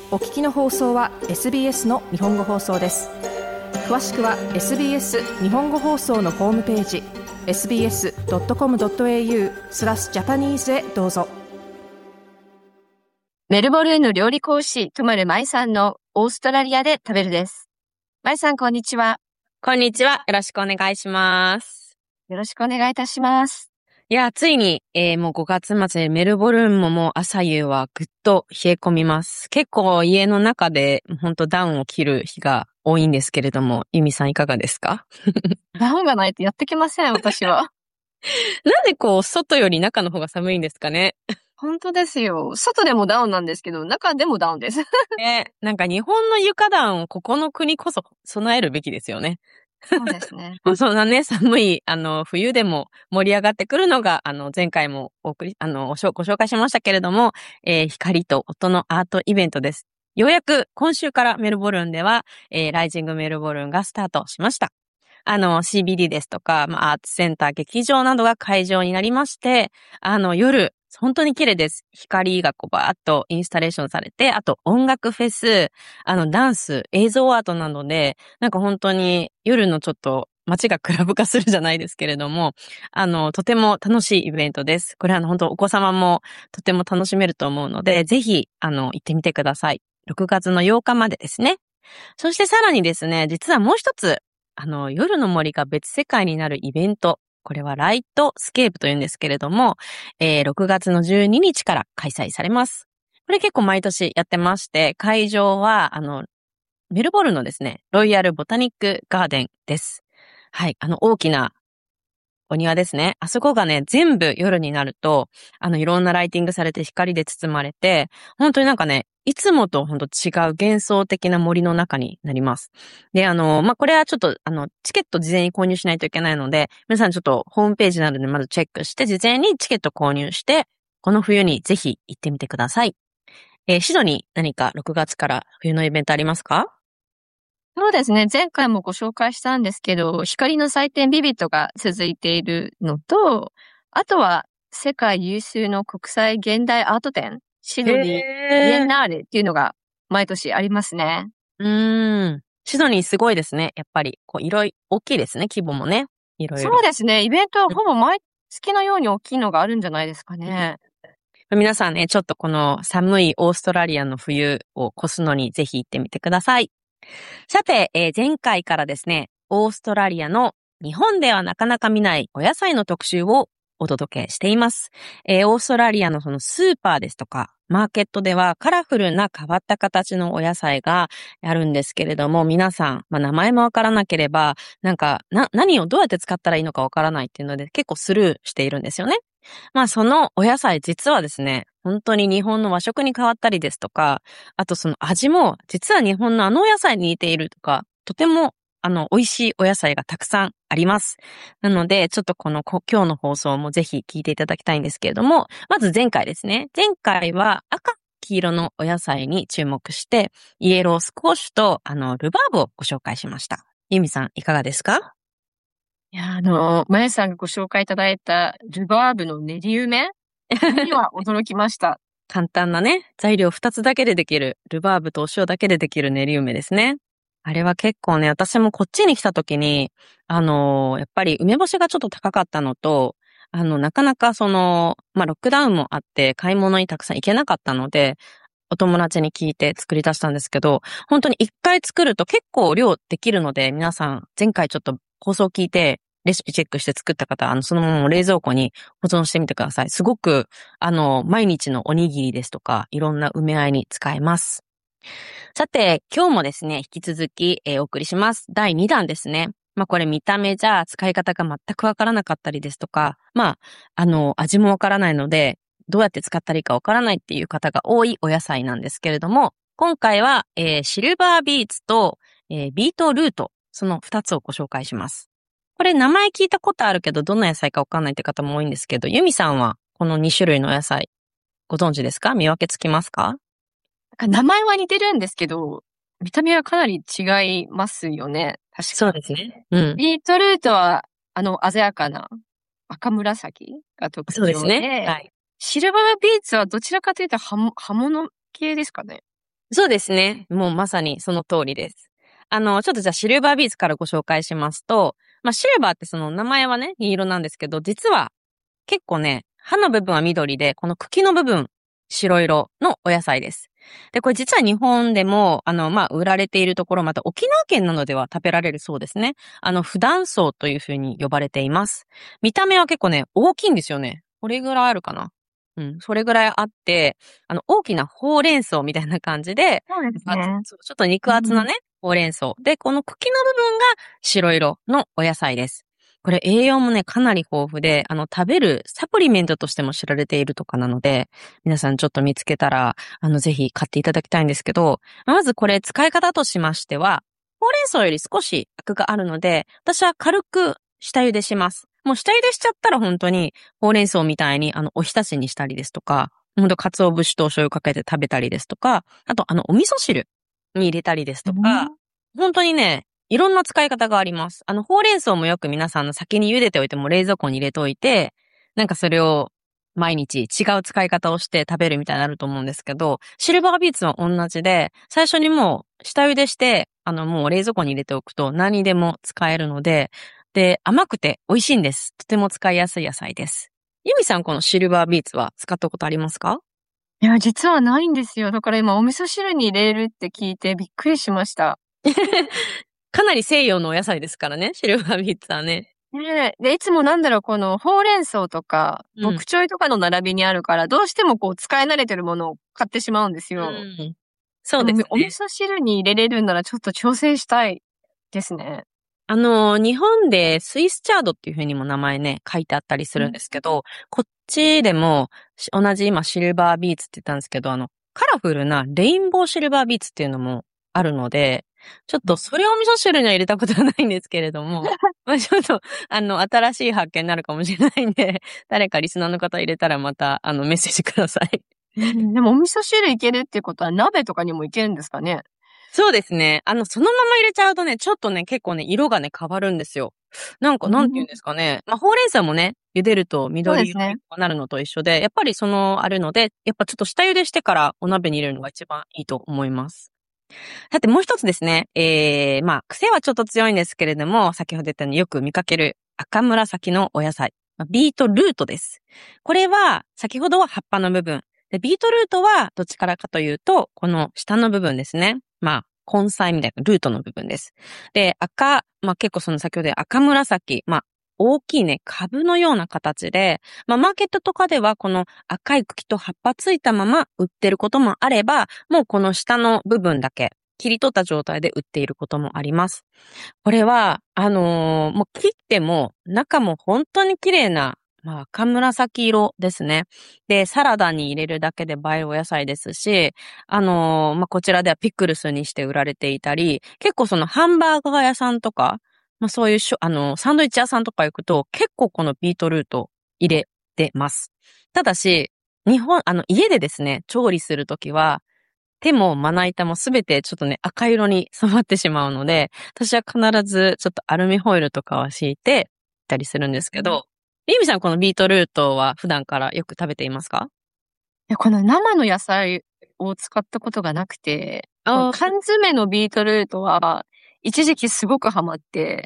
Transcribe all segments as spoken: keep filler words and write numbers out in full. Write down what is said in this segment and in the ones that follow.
お聞きの放送は エスビーエス の日本語放送です。詳しくは エスビーエス 日本語放送のホームページ エスビーエスドットコムドットエーユー スラスジャパニーズへどうぞ。 メルボルンの料理講師、トマルマイさんのオーストラリアで食べるです。マイさん、こんにちは。 こんにちは。よろしくお願いします。 よろしくお願いいたします。 いや、ついに、えー、もうごがつ末でメルボルンももう朝夕はぐっと冷え込みます。結構家の中でほんとダウンを着る日が多いんですけれども、ユミさんいかがですか？ ダウンがないとやってきません、私は。 なんでこう、外より中の方が寒いんですかね？ 本当ですよ。外でもダウンなんですけど、中でもダウンです。 ね、なんか日本の床ダウン、ここの国こそ備えるべきですよね。 そうですね。 そんなね、寒い、あの、冬でも盛り上がってくるのが、あの、前回もお送り、あの、ご紹介しましたけれども、えー、光と音のアートイベントです。ようやく今週からメルボルンでは、えー、ライジングメルボルンがスタートしました。あの、シービーディー ですとか、まあ、アーツセンター、劇場などが会場になりまして、あの、夜、本当に綺麗です。光がこうバーッとインスタレーションされて、あと音楽フェス、あの、ダンス、映像アートなどで、なんか本当に夜のちょっと街がクラブ化するじゃないですけれども、あの、とても楽しいイベントです。これはあの、本当お子様もとても楽しめると思うので、ぜひ、あの、行ってみてください。ろくがつのようかまでですね。そしてさらにですね、実はもう一つ、あの、夜の森が別世界になるイベント。これはライトスケープというんですけれども、えー、ろくがつのじゅうににちから開催されます。これ結構毎年やってまして、会場は、あの、メルボルンのですね、ロイヤルボタニックガーデンです。はい、あの大きなお庭ですね。あそこがね、全部夜になると、あの、いろんなライティングされて光で包まれて、本当になんかね、いつもと本当違う幻想的な森の中になります。で、あの、まあ、これはちょっと、あの、チケット事前に購入しないといけないので、皆さんちょっとホームページなどでまずチェックして、事前にチケット購入して、この冬にぜひ行ってみてください。えー、シドに何かろくがつから冬のイベントありますか？ そうですね。前回もご紹介したんですけど、光の祭典ビビットが続いているのと、あとは世界有数の国際現代アート展、シドニービエンナーレっていうのが毎年ありますね。 うーん。シドニーすごいですね。やっぱり、こう、いろいろ大きいですね。規模もね。いろいろ。 そうですね。イベントはほぼ毎月のように大きいのがあるんじゃないですかね。 皆さんね、ちょっとこの寒いオーストラリアの冬を越すのにぜひ行ってみてください。さて、えー、前回からですね、オーストラリアの日本ではなかなか見ないお野菜の特集をお届けしています。えー、オーストラリアのそのスーパーですとか、マーケットではカラフルな変わった形のお野菜があるんですけれども、皆さん、まあ、名前もわからなければ、なんか、な、何をどうやって使ったらいいのかわからないっていうので結構スルーしているんですよね。まあそのお野菜実はですね、本当に日本の和食に変わったりですとか、あとその味も実は日本のあのお野菜に似ているとか、とてもあの美味しいお野菜がたくさんあります。なのでちょっとこの今日の放送もぜひ聞いていただきたいんですけれども、まず前回ですね。前回は赤黄色のお野菜に注目して、イエロースコッシュとあのルバーブをご紹介しました。ユミさんいかがですか？ いや、あの、まやさんがご紹介いただいたルバーブの練り梅には驚きました。 簡単なね、材料ふたつだけでできる、ルバーブとお塩だけでできる練り梅ですね。あれは結構ね、私もこっちに来た時に、あのー、やっぱり梅干しがちょっと高かったのと、あの、なかなかその、まあ、ロックダウンもあって買い物にたくさん行けなかったので、お友達に聞いて作り出したんですけど、本当に一回作ると結構量できるので、皆さん前回ちょっと放送聞いて、レシピチェックして作った方、あの、そのまま冷蔵庫に保存してみてください。すごく、あの、毎日のおにぎりですとか、いろんな梅和えに使えます。さて、今日もですね、引き続き、えー、お送りします。だいにだんですね。まあこれ見た目じゃ使い方が全くわからなかったりですとか、まあ、あの、味もわからないので、どうやって使ったらいいかわからないっていう方が多いお野菜なんですけれども、今回は、えー、シルバービーツと、えー、ビートルート、そのふたつをご紹介します。これ名前聞いたことあるけど、どんな野菜かわかんないって方も多いんですけど、ユミさんはこのにしゅるいのお野菜、ご存知ですか？見分けつきますか？ 名前は似てるんですけど、見た目はかなり違いますよね。確か。 そうですね。うん。 ビートルートは、あの、鮮やかな赤紫が特徴で。 そうですね。はい。 シルバービーツはどちらかというと葉、葉物系ですかね。 そうですね。もうまさにその通りです。あの、ちょっとじゃあシルバービーツからご紹介しますと、まあシルバーってその名前はね、銀色なんですけど、実は結構ね、葉の部分は緑で、この茎の部分、白色のお野菜です。で、これ実は日本でも、あの、まあ、売られているところ、また沖縄県などでは食べられるそうですね。あの、普段草というふうに呼ばれています。見た目は結構ね、大きいんですよね。これぐらいあるかな。うん、それぐらいあって、あの、大きなほうれん草みたいな感じで、 そうですあね。 そうちょっと肉厚なね、ほうれん草。で、この茎の部分が白色のお野菜です。これ栄養もね、かなり豊富で、あの、食べるサプリメントとしても知られているとかなので、皆さんちょっと見つけたら、あの、ぜひ買っていただきたいんですけど、まずこれ使い方としましては、ほうれん草より少しアクがあるので、私は軽く下茹でします。もう下茹でしちゃったら本当にほうれん草みたいにあのおひたしにしたりですとか、ほんと鰹節とお醤油かけて食べたりですとか、あとあのお味噌汁に入れたりですとか、本当にね、いろんな使い方があります。あのほうれん草もよく皆さんの先に茹でておいても冷蔵庫に入れておいて、なんかそれを毎日違う使い方をして食べるみたいになると思うんですけど、シルバービーツは同じで、最初にもう下茹でして、あのもう冷蔵庫に入れておくと何にでも使えるので、で、甘くて美味しいんです。とても使いやすい野菜です。ユミさん、このシルバービーツは使ったことありますか？ いや、実はないんですよ。だから今お味噌汁に入れるって聞いてびっくりしました。 かなり西洋のお野菜ですからね、シルバービーツはね。 ねえ。で、いつもなんだろう、このほうれん草とか、 うん。 ボクチョイとかの並びにあるから、どうしてもこう使い慣れてるものを買ってしまうんですうよ。 ん。そうででも、お味すね。 噌汁に入れれるんならちょっと挑戦したいですね。 あの、日本でスイスチャードっていう風にも名前ね、書いてあったりするんですけど、こっちでもし同じ今シルバービーツって言ったんですけど、あの、カラフルなレインボーシルバービーツっていうのもあるので、ちょっとそれを味噌汁には入れたことはないんですけれども、まあちょっと、あの、新しい発見になるかもしれないんで、誰かリスナーの方入れたらまた、あの、メッセージください。 うん、でもお味噌汁いけるってことは鍋とかにもいけるんですかね？ そうですね。あの、そのまま入れちゃうとね、ちょっとね、結構ね、色がね、変わるんですよ。なんか、 うん、 なんて言うんですかね。まあ、ほうれん草もね、茹でると緑色そうですね。 になるのと一緒で、やっぱりその、あるので、やっぱちょっと下茹でしてからお鍋に入れるのが一番いいと思います。さて、もう一つですね。えー、まあ、癖はちょっと強いんですけれども、先ほど言ったようによく見かける赤紫のお野菜。ビートルートです。これは、先ほどは葉っぱの部分。で、ビートルートはどっちからかというと、この下の部分ですね。まあ、根菜みたいなルートの部分です。で、赤、まあ結構その先ほど赤紫、まあ、大きいね、株のような形で、まあ、マーケットとかではこの赤い茎と葉っぱついたまま売ってることもあれば、もうこの下の部分だけ切り取った状態で売っていることもあります。これは、あのーもう切っても中も本当に綺麗な、まあ、赤紫色ですね。で、サラダに入れるだけで映えるお野菜ですし、あのーまあ、こちらではピクルスにして売られていたり、結構そのハンバーガー屋さんとか、まあ、そういうしょ、あの、サンドイッチ屋さんとか行くと結構このビートルート入れてます。ただし、日本、あの、家でですね、調理するときは、手もまな板もすべてちょっとね、赤色に染まってしまうので、私は必ずちょっとアルミホイルとかは敷いてたりするんですけど、リミさんこのビートルートは普段からよく食べていますか？ いや、この生の野菜を使ったことがなくて、このああ、 缶詰のビートルートは、一時期すごくハマって、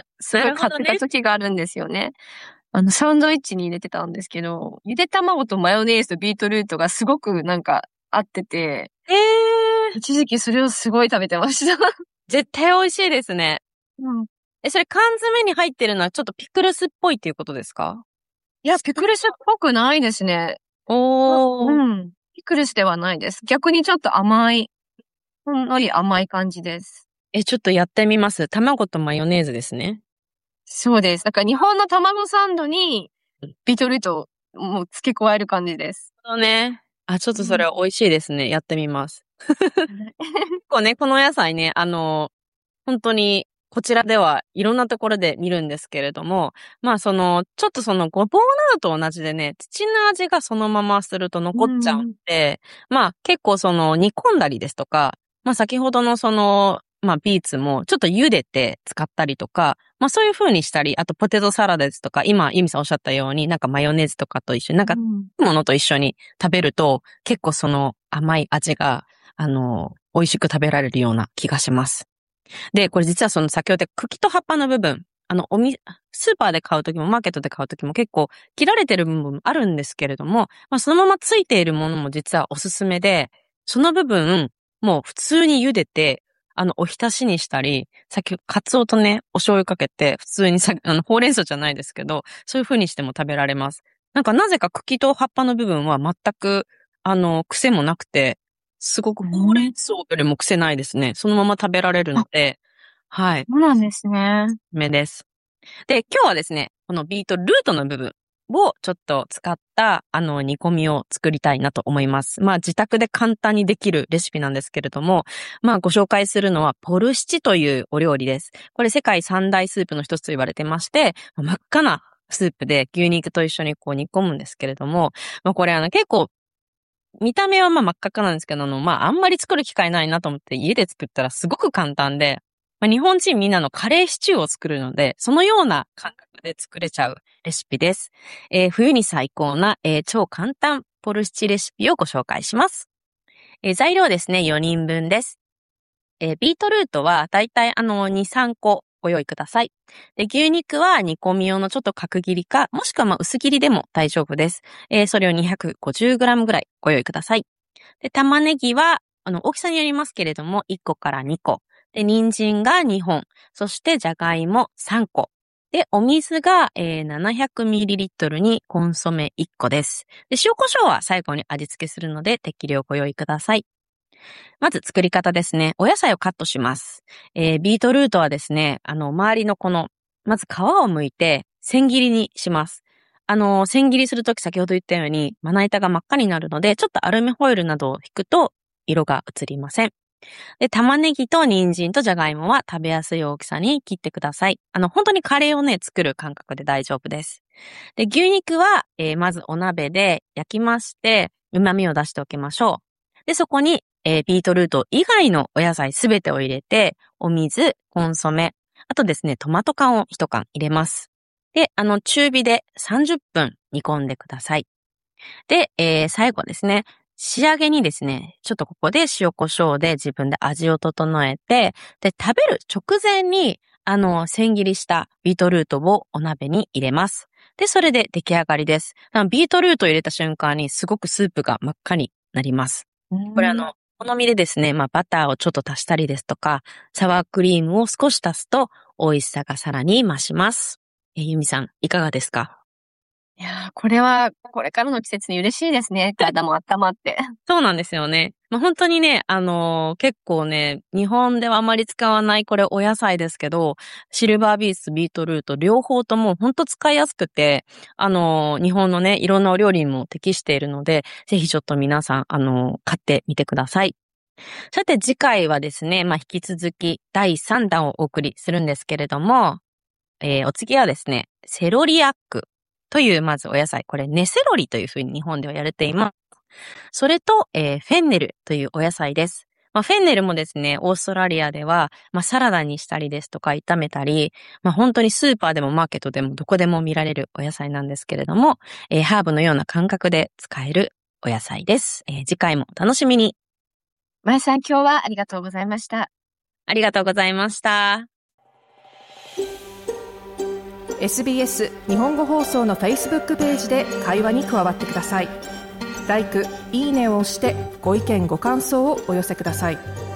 すごい買ってた時があるんですよね。あの、サンドイッチに入れてたんですけど、ゆで卵とマヨネーズとビートルートがすごくなんか合ってて、 ええー、 一時期それをすごい食べてました。 絶対美味しいですね。 うん。 え、それ缶詰に入ってるのはちょっとピクルスっぽいっていうことですか？ いや、ピクルスっぽくないですね。あ、うおー。 ん。ピクルスではないです。逆にちょっと甘い、ほんのり甘い感じです。 え、ちょっとやってみます。卵とマヨネーズですね。 そうです。だから日本の卵サンドにビートルートをもう付け加える感じです。 そうね。あ、ちょっとそれうん。 は美味しいですね。やってみます。結構ね、この野菜ね、あの、本当に、こちらではいろんなところで見るんですけれども、まあその、ちょっとそのごぼうなどと同じでね、土の味がそのまますると残っちゃうんで、まあ結構その煮込んだりですとか、まあ先ほどのその、まあビーツもちょっと茹でて使ったりとか、まあそういう風にしたり、あとポテトサラダですとか、今ユミさんおっしゃったようになんかマヨネーズとかと一緒になんかうん。 ものと一緒に食べると結構その甘い味があの、美味しく食べられるような気がします。で、これ実はその先ほど茎と葉っぱの部分、あの、おみ、スーパーで買うときもマーケットで買うときも結構切られてる部分もあるんですけれども、まあそのままついているものも実はおすすめで、その部分、もう普通に茹でて、あの、おひたしにしたり、さっき、カツオとね、お醤油かけて、普通にさ、あの、ほうれん草じゃないですけど、そういう風にしても食べられます。なんかなぜか茎と葉っぱの部分は全く、あの、癖もなくて、すごくほうれん草よりも癖ないですね。そのまま食べられるので、はい。 そうなんですね。 目です。で、今日はですね、このビートルートの部分をちょっと使った、あの、煮込みを作りたいなと思います。まあ、自宅で簡単にできるレシピなんですけれども、まあ、ご紹介するのは、ポルシチというお料理です。これ世界三大スープの一つと言われてまして、真っ赤なスープで牛肉と一緒にこう煮込むんですけれども、まあ、これあの、結構、見た目はまあ真っ赤っかなんですけど、あの、まあ、あんまり作る機会ないなと思って家で作ったらすごく簡単で、まあ、日本人みんなのカレーシチューを作るので、そのような感覚で作れちゃうレシピです。えー、冬に最高な、えー、超簡単ポルシチレシピをご紹介します。えー、材料ですね、よにんぶんです。えー、ビートルートはだいたいあの、に、さんこご用意ください。で、牛肉は煮込み用のちょっと角切りか、もしくはまあ薄切りでも大丈夫です。えー、それを にひゃくごじゅうグラム ぐらいご用意ください。で、玉ねぎは、あの、大きさによりますけれども、いっこからにこ。で、人参がにほん。そして、じゃがいもさんこ。で、お水が、えー、ななひゃくミリリットル にコンソメいっこです。で、塩コショウは最後に味付けするので、適量ご用意ください。まず作り方ですね。お野菜をカットします。えー、ビートルートはですね、あの、周りのこの、まず皮を剥いて、千切りにします。あの、千切りするとき先ほど言ったように、まな板が真っ赤になるので、ちょっとアルミホイルなどを引くと、色が移りません。で、玉ねぎと人参とじゃがいもは食べやすい大きさに切ってください。あの、本当にカレーをね、作る感覚で大丈夫です。で、牛肉は、えー、まずお鍋で焼きまして、旨味を出しておきましょう。で、そこに、えー、ビートルート以外のお野菜すべてを入れて、お水、コンソメ、あとですね、トマト缶を一缶入れます。で、あの、中火でさんじゅっぷん煮込んでください。で、えー、最後ですね、仕上げにですね、ちょっとここで塩コショウで自分で味を整えて、で、食べる直前に、あの、千切りしたビートルートをお鍋に入れます。で、それで出来上がりです。ビートルートを入れた瞬間にすごくスープが真っ赤になります。これあの、お好みでですね、まあバターをちょっと足したりですとか、サワークリームを少し足すと美味しさがさらに増します。え、ゆみさん、いかがですか？ いやー、これは、これからの季節に嬉しいですね。体も温まって。 そうなんですよね。まあ、本当にね、あのー、結構ね、日本ではあまり使わないこれお野菜ですけど、シルバービーツ、ビートルート、両方とも本当使いやすくて、あのー、日本のね、いろんなお料理にも適しているので、ぜひちょっと皆さん、あのー、買ってみてください。さて次回はですね、まあ、引き続きだいさんだんをお送りするんですけれども、えー、お次はですね、セロリアックというまずお野菜、これネセロリというふうに日本ではやれています。それと、えー、フェンネルというお野菜です。まあ、フェンネルもですね、オーストラリアでは、まあ、サラダにしたりですとか炒めたり、まあ、本当にスーパーでもマーケットでもどこでも見られるお野菜なんですけれども、えー、ハーブのような感覚で使えるお野菜です。えー、次回もお楽しみに。 まやさん、今日はありがとうございました。 ありがとうございました。 エスビーエス 日本語放送の Facebook ページで会話に加わってください。ライク、いいねを押してご意見ご感想をお寄せください。